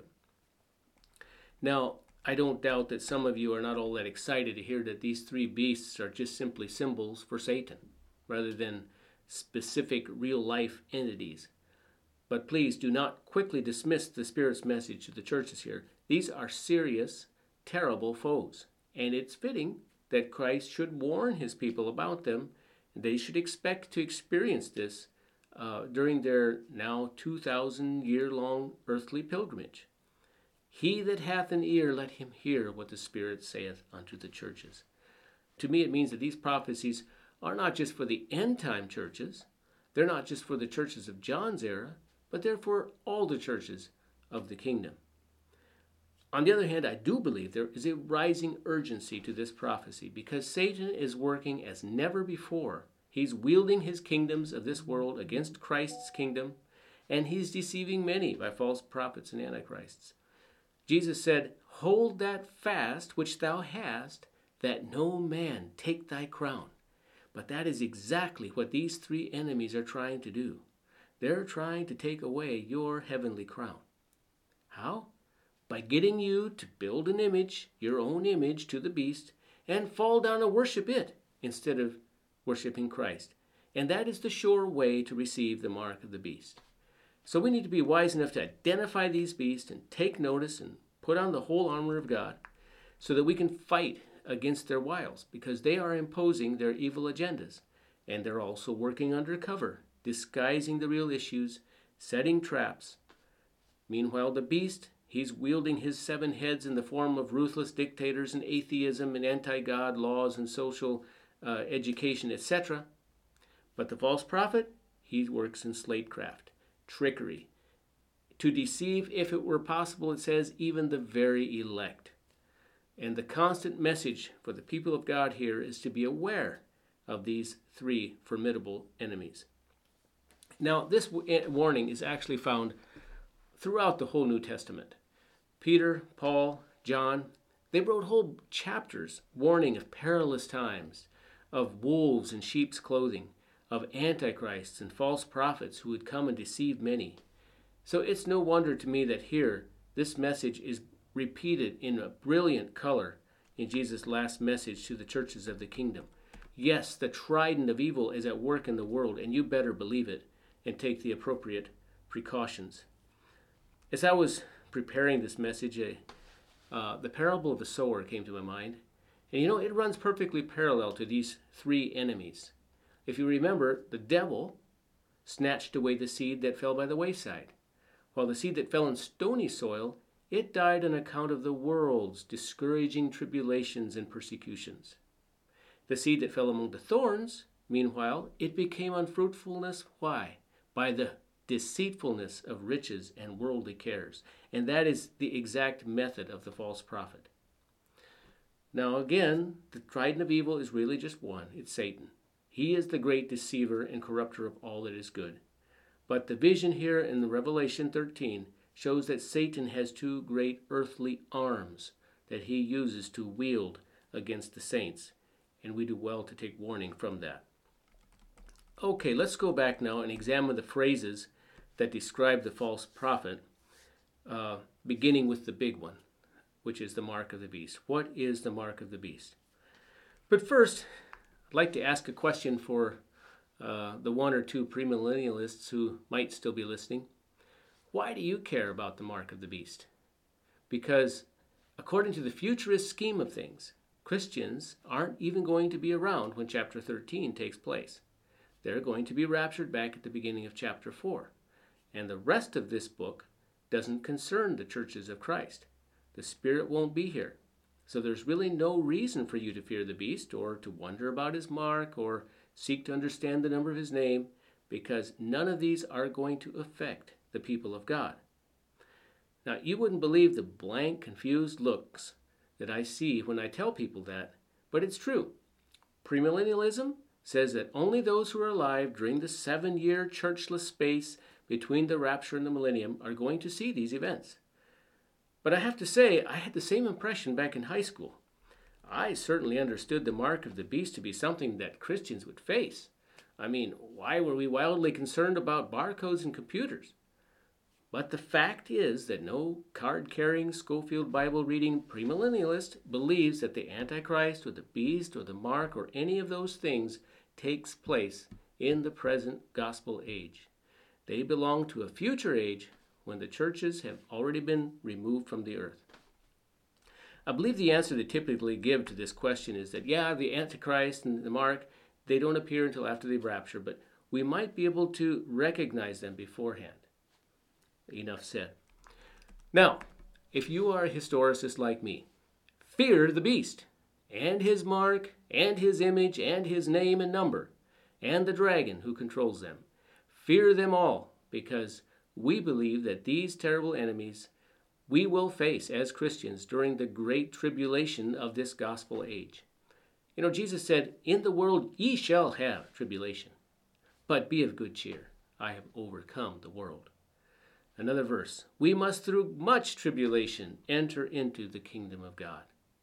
Now, I don't doubt that some of you are not all that excited to hear that these three beasts are just simply symbols for Satan, rather than specific real-life entities. But please do not quickly dismiss the Spirit's message to the churches here. These are serious, terrible foes, and it's fitting that Christ should warn his people about them. They should expect to experience this uh, during their now two thousand year long earthly pilgrimage. He that hath an ear, let him hear what the Spirit saith unto the churches. To me, it means that these prophecies are not just for the end-time churches. They're not just for the churches of John's era, but they're for all the churches of the kingdom. On the other hand, I do believe there is a rising urgency to this prophecy because Satan is working as never before. He's wielding his kingdoms of this world against Christ's kingdom, and he's deceiving many by false prophets and antichrists. Jesus said, "Hold that fast which thou hast, that no man take thy crown." But that is exactly what these three enemies are trying to do. They're trying to take away your heavenly crown. How? By getting you to build an image, your own image, to the beast, and fall down and worship it instead of worshiping Christ. And that is the sure way to receive the mark of the beast. So we need to be wise enough to identify these beasts and take notice and put on the whole armor of God so that we can fight against their wiles, because they are imposing their evil agendas, and they're also working undercover, disguising the real issues, setting traps. Meanwhile, the beast He's wielding his seven heads in the form of ruthless dictators and atheism and anti-God laws and social uh, education, et cetera. But the false prophet, he works in slatecraft, trickery, to deceive, if it were possible, it says, even the very elect. And the constant message for the people of God here is to be aware of these three formidable enemies. Now, this warning is actually found throughout the whole New Testament. Peter, Paul, John, they wrote whole chapters warning of perilous times, of wolves in sheep's clothing, of antichrists and false prophets who would come and deceive many. So it's no wonder to me that here this message is repeated in a brilliant color in Jesus' last message to the churches of the kingdom. Yes, the trident of evil is at work in the world, and you better believe it and take the appropriate precautions. As I was preparing this message, uh, the parable of the sower came to my mind. And you know, it runs perfectly parallel to these three enemies. If you remember, the devil snatched away the seed that fell by the wayside, while the seed that fell in stony soil, it died on account of the world's discouraging tribulations and persecutions. The seed that fell among the thorns, meanwhile, it became unfruitfulness. Why? By the deceitfulness of riches and worldly cares. And that is the exact method of the false prophet. Now again, the trident of evil is really just one. It's Satan. He is the great deceiver and corrupter of all that is good. But the vision here in the Revelation thirteen shows that Satan has two great earthly arms that he uses to wield against the saints. And we do well to take warning from that. Okay, let's go back now and examine the phrases that describe the false prophet, uh, beginning with the big one, which is the mark of the beast. What is the mark of the beast? But first, I'd like to ask a question for uh, the one or two premillennialists who might still be listening. Why do you care about the mark of the beast? Because according to the futurist scheme of things, Christians aren't even going to be around when chapter thirteen takes place. They're going to be raptured back at the beginning of chapter four. And the rest of this book doesn't concern the churches of Christ. The Spirit won't be here. So there's really no reason for you to fear the beast or to wonder about his mark or seek to understand the number of his name, because none of these are going to affect the people of God. Now, you wouldn't believe the blank, confused looks that I see when I tell people that, but it's true. Premillennialism says that only those who are alive during the seven-year churchless space between the rapture and the millennium are going to see these events. But I have to say, I had the same impression back in high school. I certainly understood the mark of the beast to be something that Christians would face. I mean, why were we wildly concerned about barcodes and computers? But the fact is that no card-carrying, Schofield Bible-reading premillennialist believes that the Antichrist or the beast or the mark or any of those things takes place in the present gospel age. They belong to a future age when the churches have already been removed from the earth. I believe the answer they typically give to this question is that, yeah, the Antichrist and the mark, they don't appear until after the rapture, but we might be able to recognize them beforehand. Enough said. Now, if you are a historicist like me, fear the beast and his mark and his image and his name and number and the dragon who controls them. Fear them all, because we believe that these terrible enemies we will face as Christians during the great tribulation of this gospel age. You know, Jesus said, "In the world ye shall have tribulation, but be of good cheer. I have overcome the world." Another verse, "We must through much tribulation enter into the kingdom of God."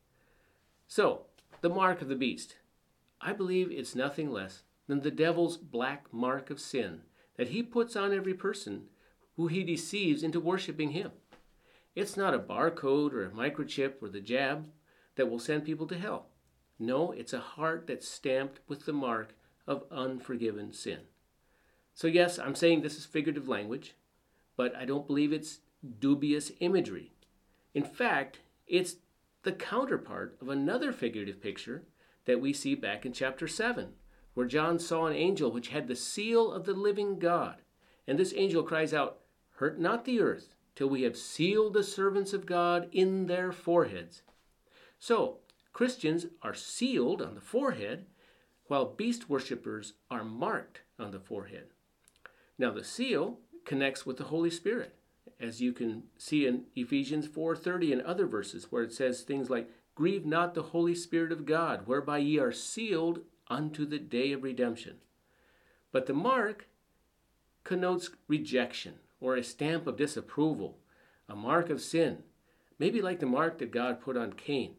So, the mark of the beast. I believe it's nothing less than the devil's black mark of sin that he puts on every person who he deceives into worshiping him. It's not a barcode or a microchip or the jab that will send people to hell. No, it's a heart that's stamped with the mark of unforgiven sin. So yes, I'm saying this is figurative language, but I don't believe it's dubious imagery. In fact, it's the counterpart of another figurative picture that we see back in chapter seven, where John saw an angel which had the seal of the living God. And this angel cries out, "Hurt not the earth, till we have sealed the servants of God in their foreheads. So, Christians are sealed on the forehead, while beast worshippers are marked on the forehead. Now, the seal connects with the Holy Spirit, as you can see in Ephesians four thirty and other verses, where it says things like, "Grieve not the Holy Spirit of God, whereby ye are sealed unto the day of redemption." But the mark connotes rejection, or a stamp of disapproval, a mark of sin, maybe like the mark that God put on Cain.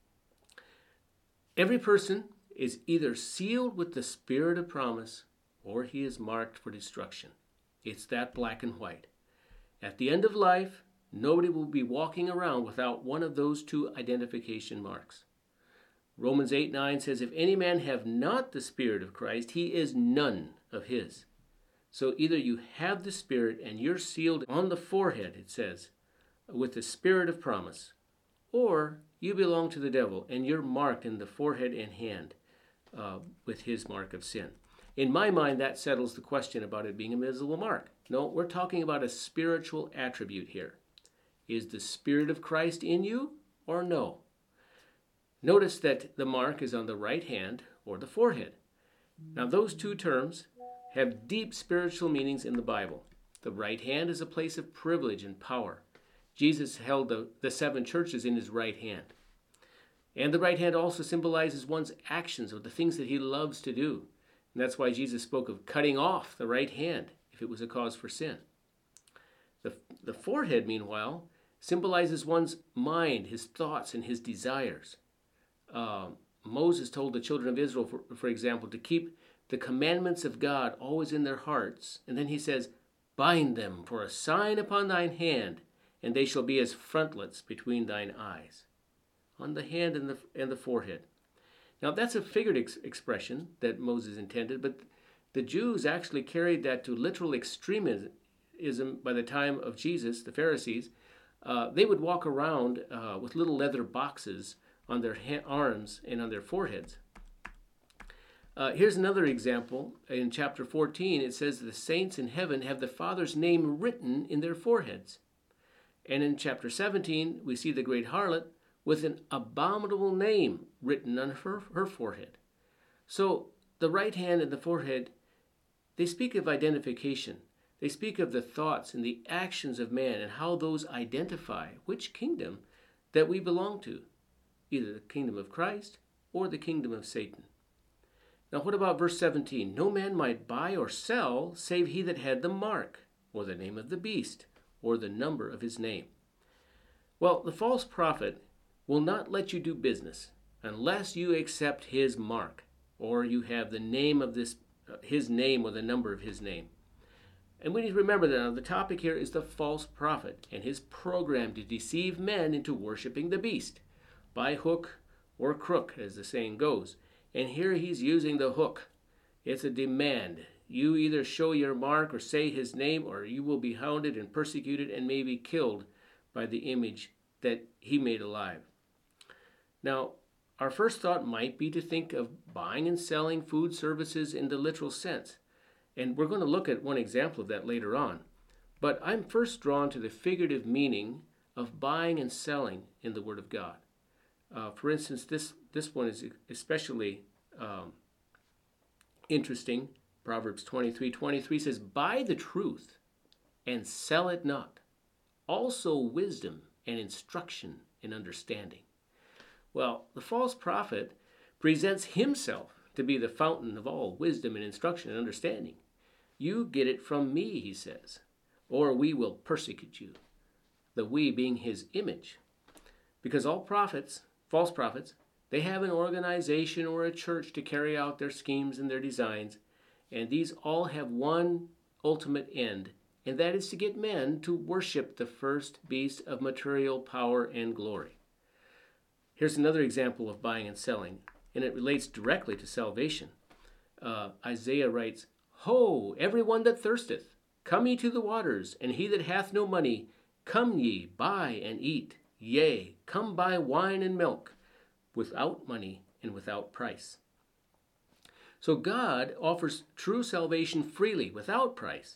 Every person is either sealed with the Spirit of promise, or he is marked for destruction. It's that black and white. At the end of life, nobody will be walking around without one of those two identification marks. Romans eight nine says, "If any man have not the Spirit of Christ, he is none of his." So either you have the Spirit and you're sealed on the forehead, it says, with the Spirit of promise, or you belong to the devil and you're marked in the forehead and hand uh, with his mark of sin. In my mind, that settles the question about it being a visible mark. No, we're talking about a spiritual attribute here. Is the Spirit of Christ in you or no? Notice that the mark is on the right hand or the forehead. Now, those two terms have deep spiritual meanings in the Bible. The right hand is a place of privilege and power. Jesus held the, the seven churches in his right hand. And the right hand also symbolizes one's actions or the things that he loves to do. And that's why Jesus spoke of cutting off the right hand if it was a cause for sin. The, the forehead, meanwhile, symbolizes one's mind, his thoughts, and his desires. Uh, Moses told the children of Israel, for, for example, to keep the commandments of God always in their hearts. And then he says, "Bind them for a sign upon thine hand, and they shall be as frontlets between thine eyes." On the hand and the, and the forehead. Now, that's a figurative ex- expression that Moses intended, but the Jews actually carried that to literal extremism by the time of Jesus, the Pharisees. Uh, they would walk around uh, with little leather boxes on their ha- arms and on their foreheads. Uh, here's another example. In chapter fourteen, it says the saints in heaven have the Father's name written in their foreheads. And in chapter seventeen, we see the great harlot with an abominable name written on her, her forehead. So the right hand and the forehead, they speak of identification. They speak of the thoughts and the actions of man and how those identify which kingdom that we belong to, either the kingdom of Christ or the kingdom of Satan. Now, what about verse seventeen? "No man might buy or sell save he that had the mark, or the name of the beast, or the number of his name." Well, the false prophet will not let you do business unless you accept his mark, or you have the name of this, uh, his name or the number of his name. And we need to remember that now the topic here is the false prophet and his program to deceive men into worshiping the beast, by hook or crook, as the saying goes. And here he's using the hook. It's a demand. You either show your mark or say his name, or you will be hounded and persecuted and maybe killed by the image that he made alive. Now, our first thought might be to think of buying and selling food services in the literal sense. And we're going to look at one example of that later on. But I'm first drawn to the figurative meaning of buying and selling in the Word of God. Uh, for instance, this, this one is especially um, interesting. Proverbs twenty-three twenty-three says, "Buy the truth and sell it not. Also wisdom and instruction and understanding." Well, the false prophet presents himself to be the fountain of all wisdom and instruction and understanding. "You get it from me," he says, "or we will persecute you." The "we" being his image. Because all prophets, false prophets, they have an organization or a church to carry out their schemes and their designs, and these all have one ultimate end, and that is to get men to worship the first beast of material power and glory. Here's another example of buying and selling, and it relates directly to salvation. Uh, Isaiah writes, "Ho, every one that thirsteth, come ye to the waters, and he that hath no money, come ye, buy and eat. Yea, come buy wine and milk, without money and without price." So God offers true salvation freely, without price,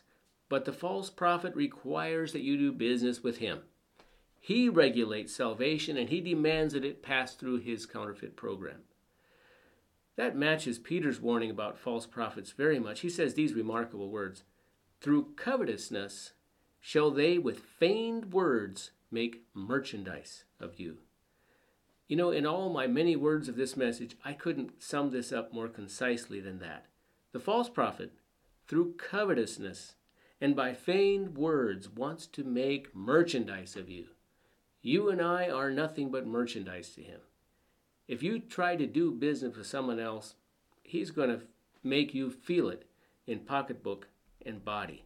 but the false prophet requires that you do business with him. He regulates salvation, and he demands that it pass through his counterfeit program. That matches Peter's warning about false prophets very much. He says these remarkable words, "Through covetousness shall they with feigned words make merchandise of you." You know, in all my many words of this message, I couldn't sum this up more concisely than that. The false prophet, through covetousness and by feigned words, wants to make merchandise of you. You and I are nothing but merchandise to him. If you try to do business with someone else, he's going to make you feel it in pocketbook and body.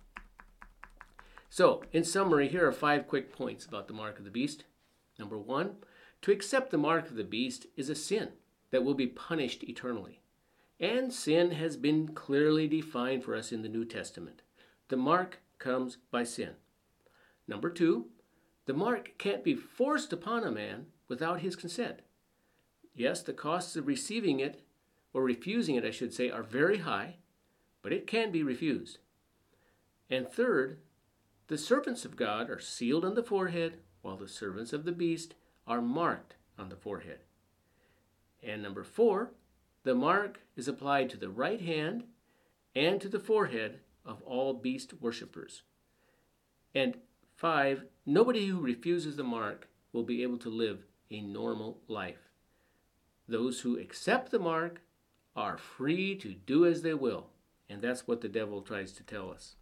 So, in summary, here are five quick points about the mark of the beast. Number one, to accept the mark of the beast is a sin that will be punished eternally. And sin has been clearly defined for us in the New Testament. The mark comes by sin. Number two, the mark can't be forced upon a man without his consent. Yes, the costs of receiving it, or refusing it, I should say, are very high, but it can be refused. And third, the servants of God are sealed on the forehead, while the servants of the beast are marked on the forehead. And number four, the mark is applied to the right hand and to the forehead of all beast worshippers. And five, nobody who refuses the mark will be able to live a normal life. Those who accept the mark are free to do as they will, and that's what the devil tries to tell us.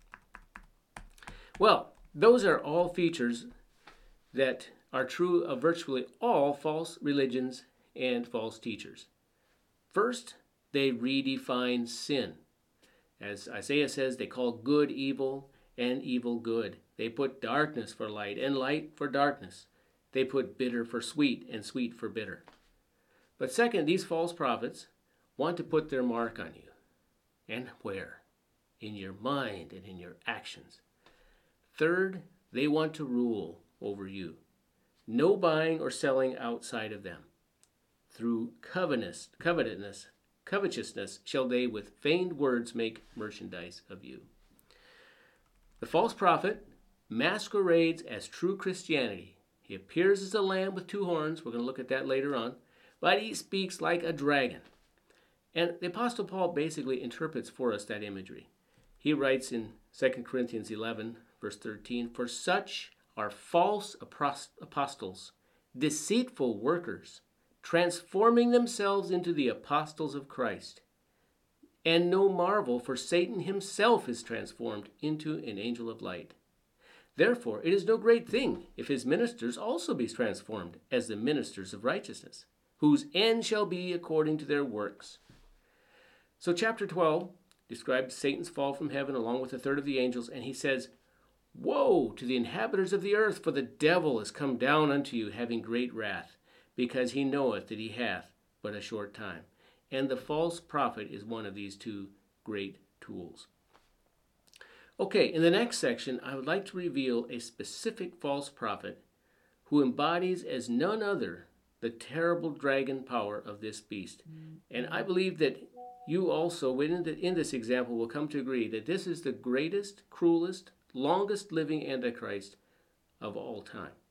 Well, those are all features that are true of virtually all false religions and false teachers. First, they redefine sin. As Isaiah says, they call good evil and evil good. They put darkness for light and light for darkness. They put bitter for sweet and sweet for bitter. But second, these false prophets want to put their mark on you. And where? In your mind and in your actions. Third, they want to rule over you. No buying or selling outside of them. Through covetousness, covetousness, covetousness shall they with feigned words make merchandise of you. The false prophet masquerades as true Christianity. He appears as a lamb with two horns. We're going to look at that later on. But he speaks like a dragon. And the Apostle Paul basically interprets for us that imagery. He writes in Second Corinthians eleven, verse thirteen, "For such are false apostles, deceitful workers, transforming themselves into the apostles of Christ. And no marvel, for Satan himself is transformed into an angel of light. Therefore, it is no great thing if his ministers also be transformed as the ministers of righteousness, whose end shall be according to their works." So chapter twelve describes Satan's fall from heaven along with a third of the angels, and he says, "Woe to the inhabitants of the earth, for the devil is come down unto you, having great wrath, because he knoweth that he hath but a short time." And the false prophet is one of these two great tools. Okay, in the next section, I would like to reveal a specific false prophet who embodies as none other the terrible dragon power of this beast. And I believe that you also, in, the, in this example, will come to agree that this is the greatest, cruelest, longest living Antichrist of all time.